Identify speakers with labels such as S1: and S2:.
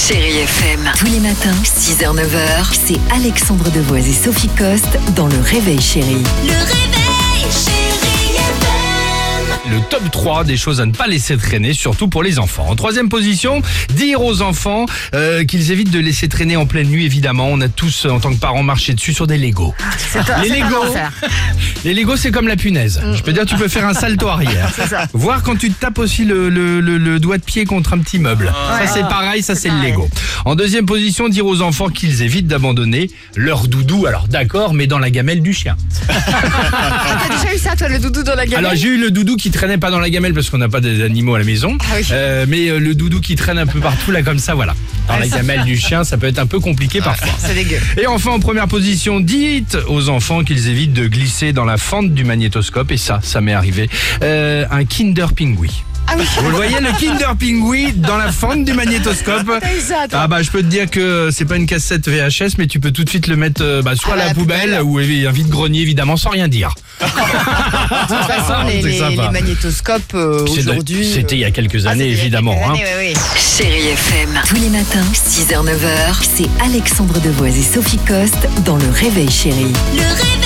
S1: Chérie FM. Tous les matins, 6h-9h, c'est Alexandre Devoise et Sophie Coste dans Le Réveil Chérie.
S2: Le réveil, Chérie FM.
S3: Le top 3 des choses à ne pas laisser traîner, surtout pour les enfants. En troisième position, dire aux enfants qu'ils évitent de laisser traîner en pleine nuit, évidemment. On a tous, en tant que parents, marché dessus sur des Legos. Les Legos, c'est comme la punaise. Je peux dire, tu peux faire un salto arrière. Voir quand tu te tapes aussi le doigt de pied contre un petit meuble. Ça, c'est pareil, ça, c'est le Lego. En deuxième position, dire aux enfants qu'ils évitent d'abandonner leur doudou. Alors, d'accord, mais dans la gamelle du chien.
S4: T'as déjà eu ça, toi, le doudou dans la gamelle?
S3: Alors, j'ai eu le doudou qui traînait pas dans la gamelle parce qu'on n'a pas d'animaux à la maison.
S4: Ah oui.
S3: Mais le doudou qui traîne un peu partout, là, comme ça, voilà. Dans la gamelle du chien, ça peut être un peu compliqué parfois.
S4: C'est dégueu.
S3: Et enfin, en première position, dites aux enfants qu'ils évitent de glisser dans la fente du magnétoscope. Et ça m'est arrivé. Un Kinder Pingui.
S4: Ah oui.
S3: Vous le voyez, le Kinder Pingui dans la fente du magnétoscope.
S4: T'as eu ça, toi?
S3: Ah bah je peux te dire que c'est pas une cassette VHS, mais tu peux tout de suite le mettre soit à la poubelle ou un vide-grenier, évidemment, sans rien dire.
S4: De toute façon,
S3: C'est
S4: les
S3: sympa.
S4: magnétoscopes aujourd'hui.
S3: C'était il y a quelques années,
S4: c'était il y a
S3: évidemment.
S4: quelques
S3: hein.
S4: années, oui.
S1: Chérie FM. Tous les matins, 6h-9h, c'est Alexandre Devoise et Sophie Coste dans Le Réveil Chérie.
S2: Le réveil.